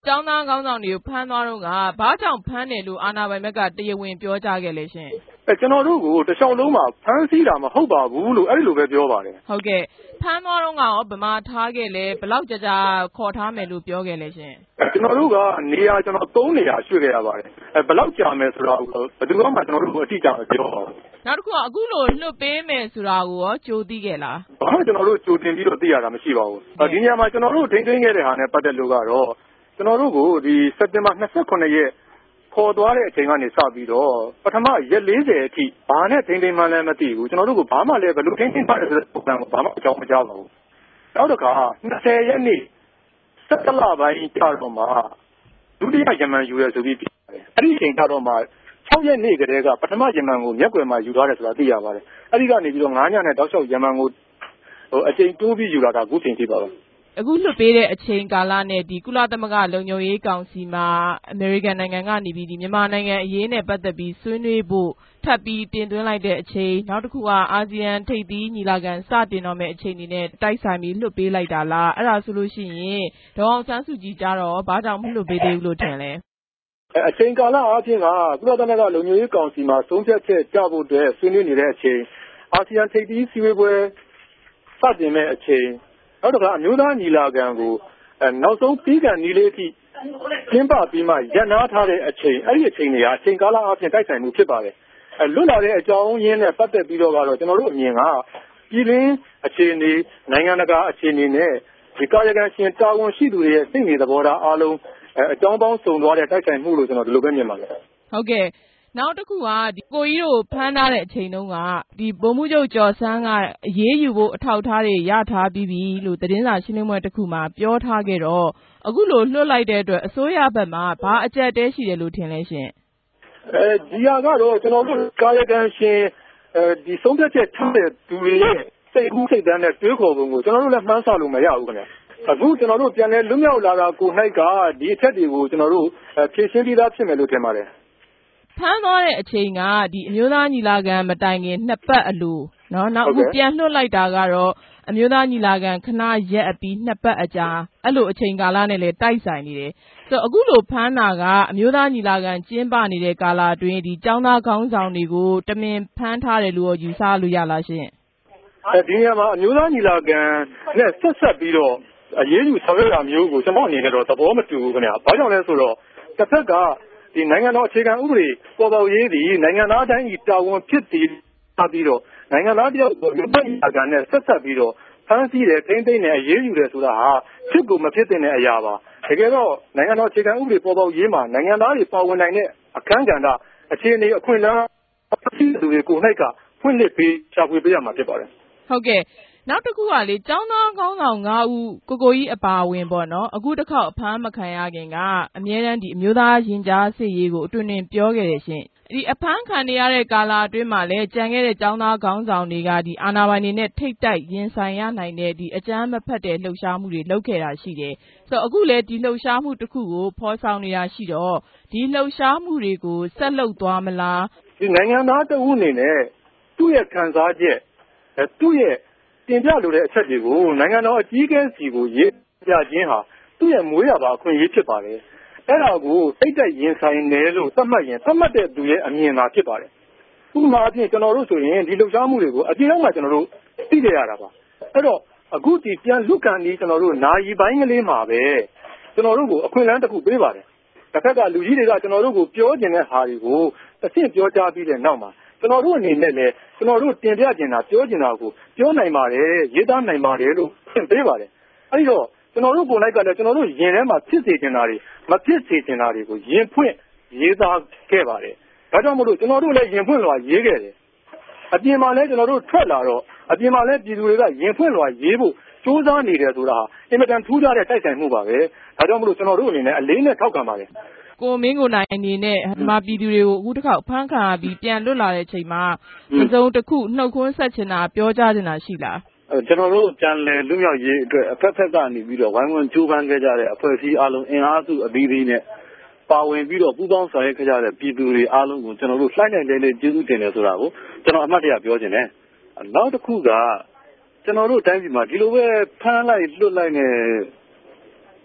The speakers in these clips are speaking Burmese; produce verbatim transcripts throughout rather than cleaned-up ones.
ကျောင်းသားခေါင်းဆောင်တွေကိုဖမ်းသွားတော့ကဘာကြောင့်ဖမ်းတယ်လို့အာဏာပိုင်ဘက်ကတရားဝင်ပြောကြားခဲ့လဲရှင်အဲကျွန်တော်တို့ကိုတခြားလုံးမှာဖမ်းဆီးတာမဟုတ်ပါဘူးလို့အဲ့လိုပဲပြောပါတယ်ဟုတ်ကဲ့ဖမ်းသွားတော့ကရောဗမာထားခဲ့လဲဘယ်လောက်ကြာကြာခေါ်ထားမယ်လို့ပြောခဲ့လဲရှင်ကျွန်တော်တို့ကနေရာကျွန်တော်သုံးနေရာရွှေ့ခဲ့ရပါတယ်အဲဘယ်လောက်ကြာမယ်ဆိုတော့ဘယ်သူမှကျွန်တော်တို့ကိုအတိအကျမပြောပါဘူးနောက်တစ်ခုကအခုလိုလွှတ်ပေးမယ်ဆိုတာကိုရောကြိုသိခဲ့လားဘာမှကျွန်တော်တို့ကြိုတင်ပြီးတော့သိရတာမရှိပါဘူးဒီနေရာမှာကျွန်တော်တို့ထိန်းသိမ်းခဲ့တဲ့ဟာနဲ့ပတ်သက်လို့ကတော့ကျွန်တော်တို့ကိုဒီစက်တင်ဘာ၂၈ရက်ခေါ်သွားတဲ့အချိန်ကနေစပြီးတော့ပထမရက်၄၀အထိဘာနဲ့ထိန်းသိမ်းမှန်းလည်းမသိဘူးကျွန်တော်တို့ကဘာမှလည်းဘယ်လိုထိန်းသိမ်းမှလည်းဆိုတဲ့ပုံစံကိုဘာမှအကြောင်းမကြားပါဘူးနောက်တစ်ခါ၂၀ရက်နေ့စက်တလပိုင်းကြာတော့မှဒုတိယယမန်ယူရဆိုပြီးပြောတယ်အဲ့ဒီအချိန်ကျတော့မှ၆ရက်နေ့ကတည်းကပထမယမန်ကိုမျက်ကွယ်မှာယူထားတယ်ဆိုတာသိရပါတယ်အဲ့ဒီကနေပြီးတော့၅ညနဲ့တောက်လျှောက်ယမန်ကိုဟိုအချိန်တိုးပြီးယူလာတာအခုချိန်ထိပါပဲအခုလွှတ်ပေးတဲ့အချိန်ကာလနဲ့ဒီကုလသမဂ္ဂလုံခြုံရေးကောင်စီမှာအမေရိကန်နိုင်ငံကနေပြီးဒီမြန်မာနိုင်ငံအရေးနဲ့ပတ်သက်ပြီးဆွေးနွေးဖို့ထပ်ပြီးတင်သွင်းလိုက်တဲ့အချိန်နောက်တစ်ခုကအာဆီယံထိပ်သီးညီလာခံစတင်တော့မယ့်အချိန်တွေနဲ့တိုက်ဆိုင်ပြီးလွှတ်ပေးလိုက်တာလားအဲ့ဒါဆိုလို့ရှိရင်ဒေါ်အောင်ဆန်းစုကြည်ကြတော့ဘာကြောင့်မလွှတ်ပေးသေးဘူးလို့ထင်လဲအချိန်ကာလအပြင်ကကုလသမဂ္ဂလုံခြုံရေးကောင်စီမှာဆုံးဖြတ်ချက်ကြဖို့အတွက်ဆွေးနွေးနေတဲ့အချိန်အာဆီယံထိပ်သီးစည်းဝေးပွဲစတင်မဲ့အချိန်နောက်တစ်ခါအမျိုးသားညီလာခံကိုနောက်ဆုံးပြီးကန်နီးလေးအထိကျင်းပပြီးမှရန်နာထားတဲ့အချိန်အဲ့ဒီအချိန်တွေကအချိန်ကာလအပြင်တိုက်ဆိုင်မှုဖြစ်ပါတယ်အဲလွတ်လာတဲ့အကြောင်းရင်းနဲ့ပတ်သက်ပြီးတော့ကတော့ကျွန်တော်တို့အမြင်ကပြည်တွင်းအခြေအနေနိုင်ငံတကာအခြေအနေနဲ့ဒီကာယကံရှင်တာဝန်ရှိသူတွေရဲ့စိတ်နေသဘောထားအားလုံးအကြောင်းပေါင်းစုံသွားတဲ့တိုက်ဆိုင်မှုလို့ကျွန်တော်ဒီလိုပဲမြင်ပါတယ်ဟုတ်ကဲ့နောက်တစ်ခုကဒီကိုကြီးတို့ဖမ်းထားတဲ့အချိန်တုန်းကဒီဗိုလ်မှူးချုပ်ကျော်ဆန်းကအရေးယူဖို့အထောက်အထားတွေရထားပြီးပြီလို့သတင်းစာရှင်းလင်းပွဲတစ်ခုမှာပြောထားခဲ့တော့အခုလိုလွှတ်လိုက်တဲ့အတွက်အစိုးရဘက်မှာဘာအကြက်တဲရှိတယ်လို့ထင်လဲရှင်အဲဒီဟာကတော့ကျွန်တော်တို့ကာယကံရှင်အဲဒီဆုံးဖြတ်ချက်ချတဲ့သူတွေရဲ့စိတ်ကူးစိတ်တမ်းနဲ့တွေးခေါ်ပုံကိုကျွန်တော်တို့လည်းမှန်းဆလို့မရဘူးခင်ဗျအခုကျွန်တော်တို့ပြန်လဲလွတ်မြောက်လာတာကို၌ကဒီအချက်တွေကိုကျွန်တော်တို့ဖြည့်ရှင်းပြီးသားဖြစ်မယ်လို့ထင်ပါတယ်ဖမ်းသွားတဲ့အချိန်ကဒီအမျိုးသားညီလာခံမတိုင်ခင်နှစ်ပတ်အလိုနော်နောက်အခုပြန်လွှတ်လိုက်တာကတော့အမျိုးသားညီလာခံခဏရက်အပြီးနှစ်ပတ်အကြာအဲ့လိုအချိန်ကာလနဲ့လည်းတိုက်ဆိုင်နေတယ်ဆိုတော့အခုလိုဖမ်းတာကအမျိုးသားညီလာခံကျင်းပနေတဲ့ကာလအတွင်းဒီចောင်းသားခေါင်းဆောင်တွေကိုတမင်ဖမ်းထားတယ်လို့ယူဆလို့ရလားရှင်အဲဒီနေရာမှာအမျိုးသားညီလာခံနဲ့ဆက်ဆက်ပြီးတော့အရေးယူဆောင်ရွက်တာမျိုးကိုကျွန်တော်အနေနဲ့တော့သဘောမတူဘူးခင်ဗျာဘာကြောင့်လဲဆိုတော့တစ်ဖက်ကဒီနိုင်ငံတော်အခြေခံဥပဒေပေါ်ပေါက်ရေးသည်နိုင်ငံသားတိုင်းဤတာဝန်ဖြစ်သည်ပြီးတော့နိုင်ငံသားတယောက်ကိုလူ့ဘက်အကနဲ့ဆက်ဆက်ပြီးတော့ဖမ်းဆီးတယ်ထိန်းသိမ်းတယ်အရေးယူတယ်ဆိုတာဟာဖြစ်ကိုမဖြစ်တဲ့အရာပါတကယ်တော့နိုင်ငံတော်အခြေခံဥပဒေပေါ်ပေါက်ရေးမှာနိုင်ငံသားတွေပါဝင်နိုင်တဲ့အခမ်းကဏ္ဍအခြေအနေအခွင့်အလမ်းဖြစ်သူတွေကို၌ကဖွင့်လှစ်ပေးရှာဖွေပေးရမှာဖြစ်ပါတယ်ဟုတ်ကဲ့နောက်တစ်ခုကလေចောင်းသားခေါင်းဆောင်၅ဦးကိုကိုကြီးအပါအဝင်ပေါ့နော်အခုတစ်ခေါက်အဖမ်းမခံရခင်ကအမြဲတမ်းဒီအမျိုးသားရင်ကြားစစ်ရေးကိုအတွင်တွင်ပြောခဲ့တယ်ရှင်ဒီအဖမ်းခံရတဲ့ကာလအတွင်းမှာလည်းကြံခဲ့တဲ့ចောင်းသားခေါင်းဆောင်တွေကဒီအာဏာပိုင်တွေနဲ့ထိတ်တိုက်ရင်ဆိုင်ရနိုင်တဲ့ဒီအကြမ်းမဖက်တဲ့လှုပ်ရှားမှုတွေလုပ်ခဲ့တာရှိတယ်ဆိုတော့အခုလည်းဒီလှုပ်ရှားမှုတစ်ခုကိုဖော်ဆောင်နေတာရှိတော့ဒီလှုပ်ရှားမှုတွေကိုဆက်လုပ်သွားမလားဒီနိုင်ငံသားတဦးအနေနဲ့သူ့ရဲ့ခံစားချက်သူ့ရဲ့တင်ပြလိုတဲ့အချက်တွေကိုနိုင်ငံတော်အကြီးအကဲစီကိုရေးပြခြင်းဟာသူ့ရဲ့မွေးရပါအခွင့်အရေးဖြစ်ပါတယ်အဲ့ဒါကိုစိတ်သက်ရင်ဆိုင်တယ်လို့သတ်မှတ်ရင်သတ်မှတ်တဲ့သူရဲ့အမြင်သာဖြစ်ပါတယ်ဥပမာအဖြစ်ကျွန်တော်တို့ဆိုရင်ဒီလှုပ်ရှားမှုတွေကိုအပြင်မှာကျွန်တော်တို့သိကြရတာပါအဲ့တော့အခုဒီပြန်လွတ်ကန်ဒီကျွန်တော်တို့နာယီပိုင်းကလေးမှာပဲကျွန်တော်တို့ကိုအခွင့်အလမ်းတစ်ခုပေးပါတယ်တစ်ခါကလူကြီးတွေကကျွန်တော်တို့ကိုပြောကျင်တဲ့ဟာတွေကိုတစ်ဆင့်ပြောကြားပြီးတဲ့နောက်မှာကျွန်တော်တို့အနေနဲ့လည်းကျွန်တော်တို့တင်ပြကျင်တာပြောကျင်တာကိုပြောနိုင်ပါတယ်ရေးသားနိုင်ပါတယ်လို့သင်ပေးပါတယ်အဲဒီတော့ကျွန်တော်တို့ကိုယ်၌ကလည်းကျွန်တော်တို့ယင်ထဲမှာဖြစ်စေချင်တာတွေမဖြစ်စေချင်တာတွေကိုယင်ဖွင့်ရေးသားခဲ့ပါတယ်ဒါကြောင့်မို့လို့ကျွန်တော်တို့လည်းယင်ဖွင့်လွှာရေးခဲ့တယ်အပြင်မှာလည်းကျွန်တော်တို့ထွက်လာတော့အပြင်မှာလည်းပြည်သူတွေကယင်ဖွင့်လွှာရေးဖို့စူးစမ်းနေတယ်ဆိုတာဟာအင်မတန်ထူးခြားတဲ့တိုက်ဆိုင်မှုပါပဲဒါကြောင့်မို့လို့ကျွန်တော်တို့အနေနဲ့အလေးနဲ့ထောက်ခံပါတယ်ကိုမင်းကိုနိုင်အနေနဲ့မြန်မာပြည်သူတွေကိုအခုတစ်ခေါက်ဖမ်းခံရပြီးပြန်လွတ်လာတဲ့အချိန်မှာအစုံတစ်ခုနှုတ်ခွန်းဆက်ချင်တာပြောကြားချင်တာရှိလားကျွန်တော်တို့ပြန်လည်လွတ်မြောက်ရေးအတွက်အဖက်ဖက်ကနေပြီးတော့ဝိုင်းဝန်းကြိုးပမ်းခဲ့ကြတဲ့အဖွဲ့အစည်းအားလုံးအင်အားစုအသီးသီးနဲ့ပါဝင်ပြီးတော့ပူးပေါင်းဆောင်ရွက်ခဲ့ကြတဲ့ပြည်သူတွေအားလုံးကိုကျွန်တော်တို့လှိုင်းနိုင်လေးလေးကျေးဇူးတင်တယ်ဆိုတာကိုကျွန်တော်အမှတ်တရပြောချင်တယ်နောက်တစ်ခုကကျွန်တော်တို့တိုင်းပြည်မှာဒီလိုပဲဖမ်းလိုက်လွတ်လိုက်နဲ့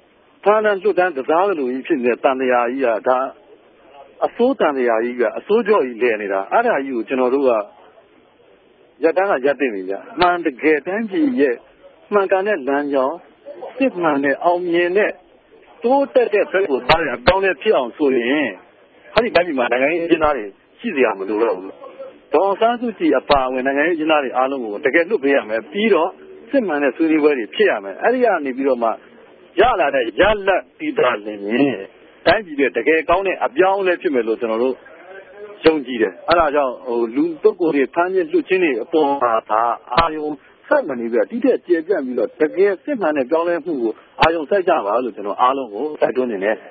ဖားလန်လွတ်တန်းကစားလိုကြီးဖြစ်နေတဲ့တန်တရားကြီးကဒါအစိုးတန်တရားကြီးကအစိုးကြော်ကြီးလဲနေတာအဲ့ဒါကြီးကိုကျွန်တော်တို့ကရက်တန်းကရက်တင်ပြီဗျအမှန်တကယ်တန်းကြီးရဲ့မှန်ကန်တဲ့လမ်းကြောင်းစစ်မှန်တဲ့အောင်မြင်တဲ့တိုးတက်တဲ့ဘက်ကိုသားရအကောင်းနဲ့ဖြစ်အောင်ဆိုရင်ဟာဒီတိုင်းမှာနိုင်ငံရေးအကျဉ်းသားတွေရှိစရာမလိုတော့ဘူးဒေါ်ဆန်းစုကြည်အပါအဝင်နိုင်ငံရေးအကျဉ်းသားတွေအားလုံးကိုတကယ်လွတ်ပေးရမယ်ပြီးတော့စစ်မှန်တဲ့ဆွေးနွေးပွဲတွေဖြစ်ရမယ်အဲ့ဒီကနေပြီးတော့မှရလာတဲ့ရလက်ပြီးသားလင်းရင်တိုင်းပြည်ရဲ့တကယ်ကောင်းတဲ့အပြောင်းအလဲဖြစ်မယ်လို့ကျွန်တော်တို့ယုံကြည်တယ်အဲ့ဒါကြောင့်ဟိုလူပုဂ္ဂိုလ်တွေဖမ်းခြင်းလွတ်ခြင်းတွေအပေါ်မှာဒါအာယုံဆက်မနေပြီးတော့တိကျကျေပြန့်ပြီးတော့တကယ်စစ်မှန်တဲ့ပြောင်းလဲမှုကိုအာယုံစိုက်ကြပါလို့ကျွန်တော်အားလုံးကိုတိုက်တွန်းနေတယ်